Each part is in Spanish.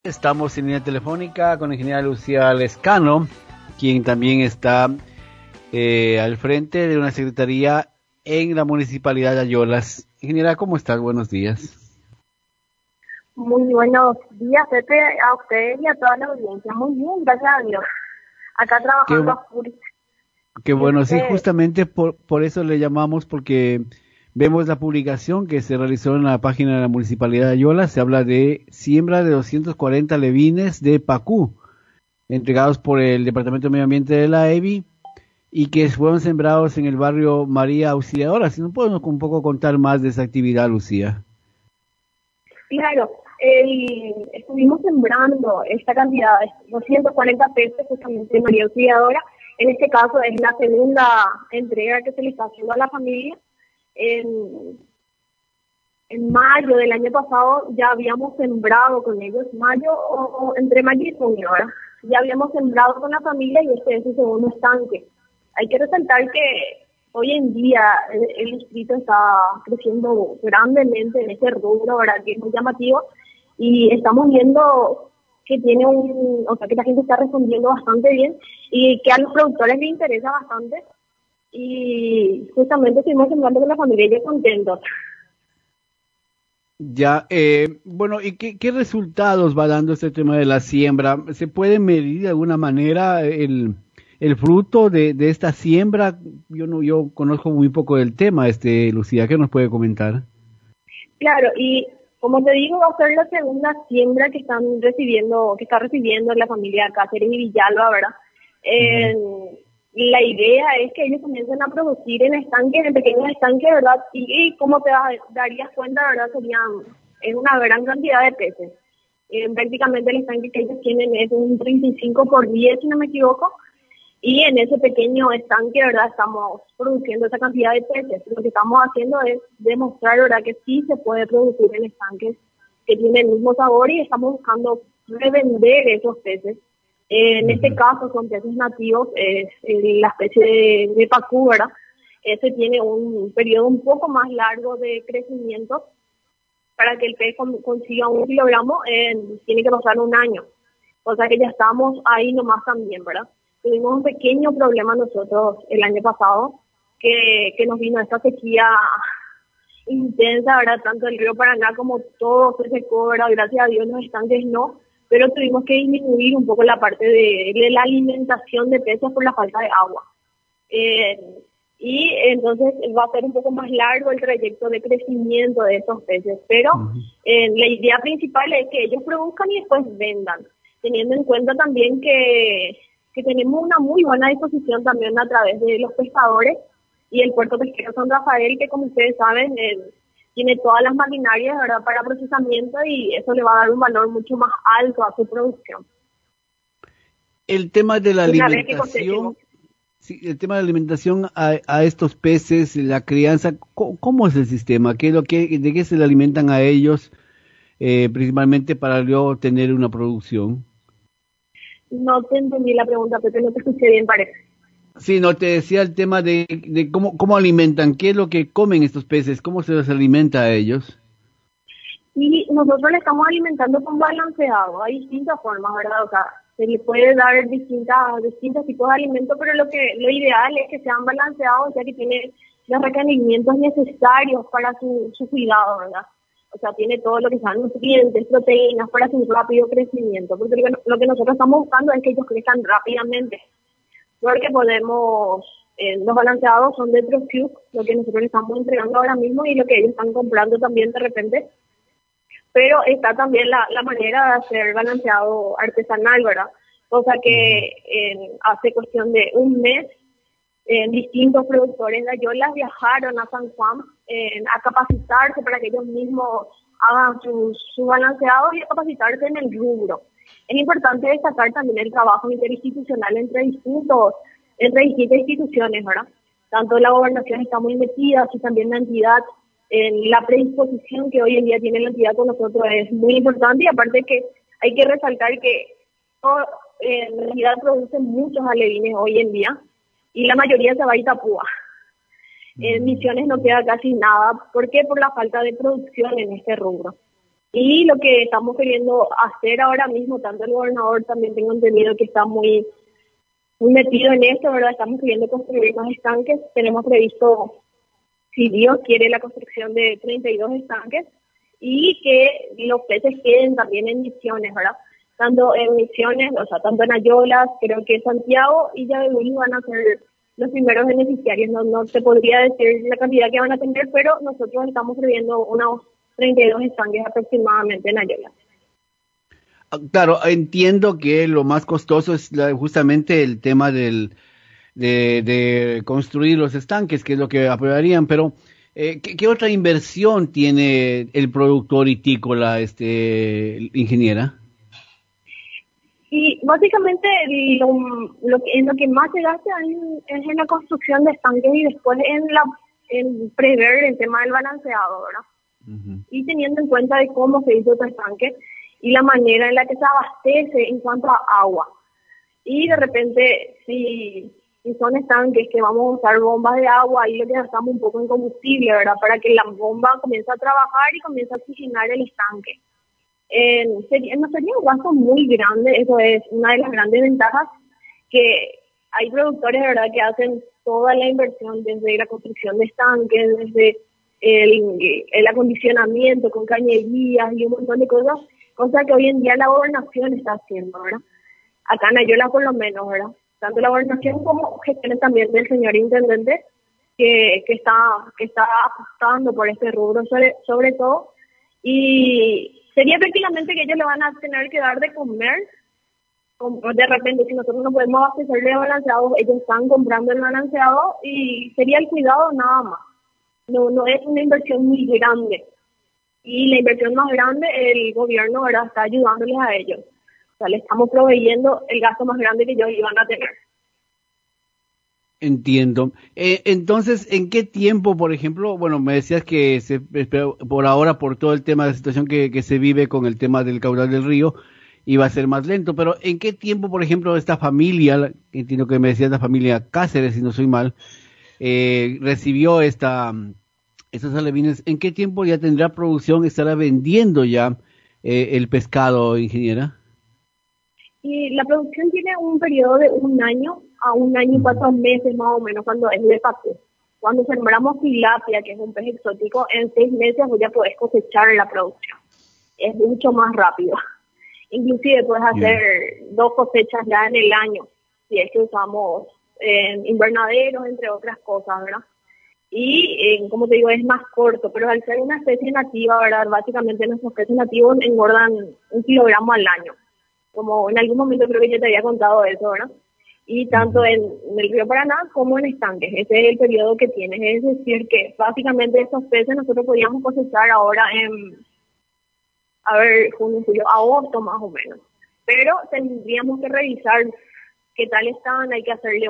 Estamos en línea telefónica con la ingeniera Lucía Lescano, quien también está al frente de una secretaría en la Municipalidad de Ayolas. Ingeniera, ¿cómo estás? Buenos días. Muy buenos días, Pepe, a ustedes y a toda la audiencia. Muy bien, gracias a Dios. Acá trabajando a full. Qué bueno, sí, justamente por eso le llamamos, porque vemos la publicación que se realizó en la página de la Municipalidad de Ayolas. Se habla de siembra de 240 levines de pacú, entregados por el Departamento de Medio Ambiente de la EBI, y que fueron sembrados en el barrio María Auxiliadora. Si nos podemos un poco contar más de esa actividad, Lucía. Claro, estuvimos sembrando esta cantidad de 240 pesos justamente en María Auxiliadora. En este caso es la segunda entrega que se le está haciendo a la familia. En mayo del año pasado ya habíamos sembrado con ellos, entre mayo y junio, ¿verdad? Ya habíamos sembrado con la familia y este es su segundo estanque. Hay que resaltar que hoy en día el distrito está creciendo grandemente en este rubro, ¿verdad? Que es muy llamativo, y estamos viendo que tiene que la gente está respondiendo bastante bien y que a los productores les interesa bastante, y justamente estuvimos sembrando con la familia y ellos contentos. Ya, bueno, ¿y qué resultados va dando este tema de la siembra? ¿Se puede medir de alguna manera el fruto de esta siembra? Yo conozco muy poco del tema, Lucía, ¿qué nos puede comentar? Claro, y como te digo, va a ser la segunda siembra que está recibiendo la familia Cáceres y Villalba, ¿verdad? La idea es que ellos comiencen a producir en estanques, en pequeños estanques, ¿verdad? Y como te darías cuenta, ¿verdad? Es una gran cantidad de peces. Prácticamente el estanque que ellos tienen es un 35 por 10, si no me equivoco. Y en ese pequeño estanque, ¿verdad? Estamos produciendo esa cantidad de peces. Lo que estamos haciendo es demostrar, ¿verdad?, que sí se puede producir en estanques que tienen el mismo sabor, y estamos buscando revender esos peces. En este caso son peces nativos, la especie de pacú, ¿verdad? Ese tiene un periodo un poco más largo de crecimiento. Para que el pez consiga 1 kilogramo, tiene que pasar un año. O sea que ya estamos ahí nomás también, ¿verdad? Tuvimos un pequeño problema nosotros el año pasado, que nos vino esta sequía intensa, ¿verdad? Tanto el río Paraná como todo se secó, ¿verdad? Gracias a Dios los estanques no, pero tuvimos que disminuir un poco la parte de la alimentación de peces por la falta de agua. Y entonces va a ser un poco más largo el trayecto de crecimiento de esos peces, pero la idea principal es que ellos produzcan y después vendan, teniendo en cuenta también que tenemos una muy buena disposición también a través de los pescadores y el puerto pesquero San Rafael, que como ustedes saben tiene todas las maquinarias, ¿verdad?, para procesamiento, y eso le va a dar un valor mucho más alto a su producción. El tema de la alimentación, sí, el tema de la alimentación a estos peces, la crianza, ¿cómo es el sistema? ¿De qué se le alimentan a ellos, principalmente para luego tener una producción? No te entendí la pregunta, Pepe, no te escuché bien, parece. Sí, no, te decía el tema de cómo alimentan, qué es lo que comen estos peces, cómo se los alimenta a ellos. Y nosotros le estamos alimentando con balanceado. Hay distintas formas, ¿verdad? O sea, se le puede dar distintos tipos de alimentos, pero lo ideal es que sean balanceados, ya que tiene los requerimientos necesarios para su cuidado, ¿verdad? O sea, tiene todo lo que sean nutrientes, proteínas para su rápido crecimiento, porque lo que nosotros estamos buscando es que ellos crezcan rápidamente. Porque los balanceados son de TroFuse, lo que nosotros le estamos entregando ahora mismo y lo que ellos están comprando también de repente. Pero está también la manera de hacer balanceado artesanal, ¿verdad? Cosa que hace cuestión de un mes, distintos productores de Ayolas viajaron a San Juan a capacitarse para que ellos mismos hagan sus balanceados y a capacitarse en el rubro. Es importante destacar también el trabajo interinstitucional entre distintas instituciones, ¿verdad? Tanto la gobernación está muy metida, así también la entidad. La predisposición que hoy en día tiene la entidad con nosotros es muy importante, y aparte que hay que resaltar que la entidad produce muchos alevines hoy en día y la mayoría se va a Itapúa. En Misiones no queda casi nada. ¿Por qué? Por la falta de producción en este rubro. Y lo que estamos queriendo hacer ahora mismo, tanto el gobernador también tengo entendido que está muy metido en esto, ¿verdad? Estamos queriendo construir más estanques. Tenemos previsto, si Dios quiere, la construcción de 32 estanques y que los peces queden también en Misiones, ¿verdad? Tanto en Misiones, o sea, tanto en Ayolas, creo que Santiago y Yabeburí van a ser los primeros beneficiarios. No te podría decir la cantidad que van a tener, pero nosotros estamos previendo unos 32 estanques aproximadamente en Ayolas. Claro, entiendo que lo más costoso es justamente el tema de construir los estanques, que es lo que aprobarían, pero ¿qué otra inversión tiene el productor hitícola, ingeniera? Y básicamente en lo que más se gasta es en la construcción de estanques y después en prever el tema del balanceado, ¿verdad? Uh-huh. Y teniendo en cuenta de cómo se hizo este estanque y la manera en la que se abastece en cuanto a agua. Y de repente, si son estanques que vamos a usar bombas de agua, ahí lo que gastamos un poco en combustible, ¿verdad? Para que la bomba comience a trabajar y comience a oxigenar el estanque. No sería un gasto muy grande, eso es una de las grandes ventajas, que hay productores, ¿verdad?, que hacen toda la inversión desde la construcción de estanques, desde el acondicionamiento con cañerías y un montón de cosas que hoy en día la gobernación está haciendo, ¿verdad? Acá en Ayola por lo menos, ¿verdad? Tanto la gobernación como gestiones también del señor intendente que está apostando por este rubro sobre todo, y sería prácticamente que ellos le van a tener que dar de comer. De repente, si nosotros no podemos abastecerle de balanceado, ellos están comprando el balanceado y sería el cuidado nada más. No es una inversión muy grande. Y la inversión más grande, el gobierno, ¿verdad?, está ayudándoles a ellos. O sea, le estamos proveyendo el gasto más grande que ellos iban a tener. Entiendo. Entonces, ¿en qué tiempo, por ejemplo? Bueno, me decías que por ahora, por todo el tema de la situación que se vive con el tema del caudal del río, iba a ser más lento, pero ¿en qué tiempo, por ejemplo, esta familia, entiendo que me decías la familia Cáceres, si no soy mal, recibió estos alevines? ¿En qué tiempo ya tendrá producción, estará vendiendo ya el pescado, ingeniera? Y la producción tiene un periodo de 1 año a 1 año y 4 meses más o menos cuando es de paquete. Cuando sembramos tilapia, que es un pez exótico, en 6 meses ya podés cosechar la producción. Es mucho más rápido. Inclusive puedes hacer 2 cosechas ya en el año, si es que usamos invernaderos, entre otras cosas, ¿verdad? Y, como te digo, es más corto, pero al ser una especie nativa, ¿verdad?, básicamente nuestros peces nativos engordan 1 kilogramo al año. Como en algún momento creo que yo te había contado eso, ¿verdad? Y tanto en el río Paraná como en estanques. Ese es el periodo que tiene. Es decir, que básicamente estos peces nosotros podíamos cosechar ahora en, junio, julio, agosto más o menos. Pero tendríamos que revisar qué tal están, hay que hacerle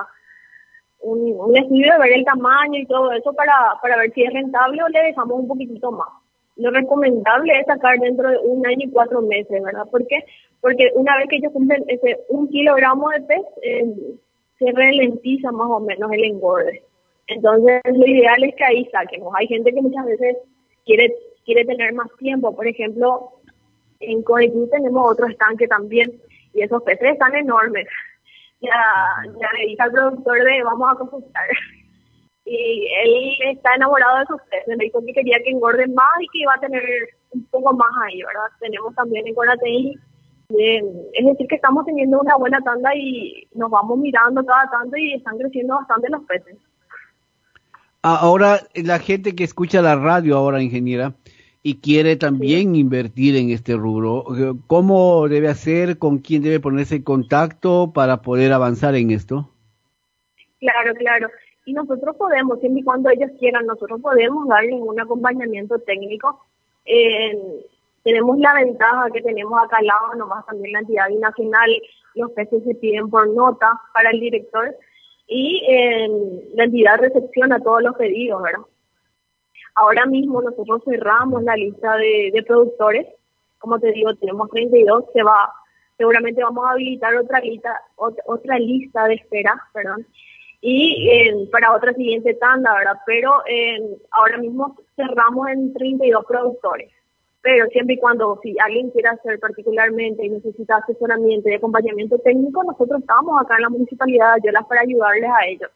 un estudio de ver el tamaño y todo eso para ver si es rentable o le dejamos un poquitito más. Lo recomendable es sacar dentro de 1 año y 4 meses, ¿verdad? ¿Por qué? Porque una vez que ellos cumplen ese 1 kilogramo de pez, se ralentiza más o menos el engorde. Entonces, lo ideal es que ahí saquemos. Hay gente que muchas veces quiere tener más tiempo. Por ejemplo, en Coyhaique tenemos otro estanque también, y esos peces están enormes. Ya le dije al productor vamos a cosechar. Y él está enamorado de sus peces, me dijo que quería que engorden más y que iba a tener un poco más ahí, ¿verdad? Tenemos también en Conateí, es decir, que estamos teniendo una buena tanda y nos vamos mirando cada tanto y están creciendo bastante los peces. Ahora, la gente que escucha la radio ahora, ingeniera, y quiere también invertir en este rubro, ¿cómo debe hacer? ¿Con quién debe ponerse en contacto para poder avanzar en esto? Claro. Y nosotros podemos, siempre y cuando ellos quieran, nosotros podemos darles un acompañamiento técnico. Tenemos la ventaja que tenemos acá al lado, nomás también la entidad binacional, los peces se piden por nota para el director y la entidad recepciona todos los pedidos, ¿verdad? Ahora mismo nosotros cerramos la lista de productores, como te digo, tenemos 32, seguramente vamos a habilitar otra lista de espera, perdón, y para otra siguiente tanda, ¿verdad? Pero ahora mismo cerramos en 32 productores. pero siempre y cuando si alguien quiere hacer particularmente y necesita asesoramiento y acompañamiento técnico, nosotros estamos acá en la Municipalidad de Ayala para ayudarles a ellos.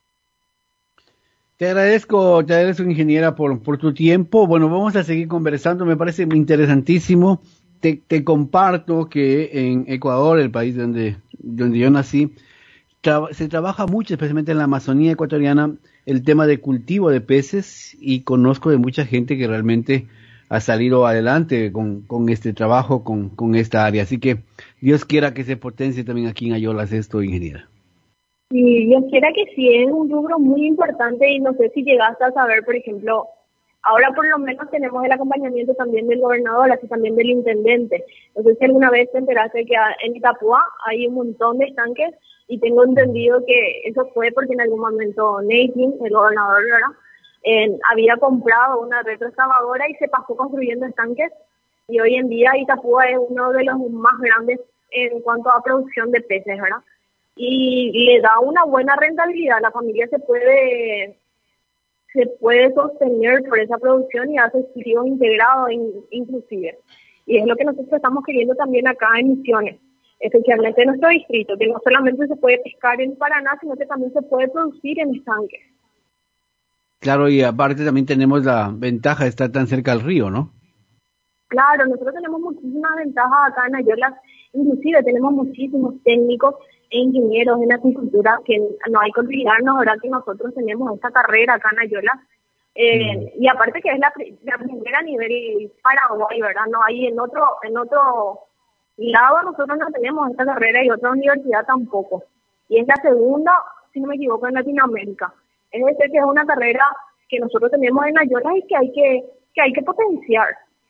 Te agradezco, ingeniera, por tu tiempo. Bueno, vamos a seguir conversando, me parece interesantísimo. Te comparto que en Ecuador, el país donde yo nací, se trabaja mucho, especialmente en la Amazonía ecuatoriana, el tema de cultivo de peces, y conozco de mucha gente que realmente ha salido adelante con este trabajo, con esta área. Así que Dios quiera que se potencie también aquí en Ayolas esto, ingeniera. Y Dios quiera que sí, es un rubro muy importante y no sé si llegaste a saber, por ejemplo, ahora por lo menos tenemos el acompañamiento también del gobernador, así también del intendente. No sé si alguna vez te enteraste que en Itapúa hay un montón de estanques y tengo entendido que eso fue porque en algún momento Nathan, el gobernador, ¿verdad? Había comprado una retroexcavadora y se pasó construyendo estanques y hoy en día Itapúa es uno de los más grandes en cuanto a producción de peces, ¿verdad? Y le da una buena rentabilidad, la familia se puede sostener por esa producción y hace cultivos integrados inclusive. Y es lo que nosotros estamos queriendo también acá en Misiones, especialmente en nuestro distrito, que no solamente se puede pescar en Paraná, sino que también se puede producir en estanques. Claro, y aparte también tenemos la ventaja de estar tan cerca al río, ¿no? Claro, nosotros tenemos muchísimas ventajas acá en Ayolas, inclusive tenemos muchísimos técnicos e ingenieros en acuicultura, que no hay que olvidarnos, ¿verdad?, que nosotros tenemos esta carrera acá en Ayolas, y aparte que es la primera a nivel Paraguay, ¿verdad? No hay en otro lado nosotros no tenemos esta carrera y otra universidad tampoco. Y es la segunda, si no me equivoco, en Latinoamérica. Es decir, que es una carrera que nosotros tenemos en Ayolas y que hay que potenciar.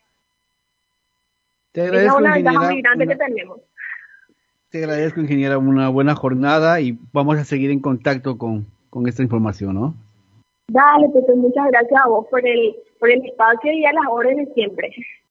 Te agradezco, es una ingeniera, ventaja muy grande que tenemos. Te agradezco, ingeniera, una buena jornada y vamos a seguir en contacto con esta información, ¿no? Dale, Pepe, muchas gracias a vos por el espacio y a las órdenes siempre.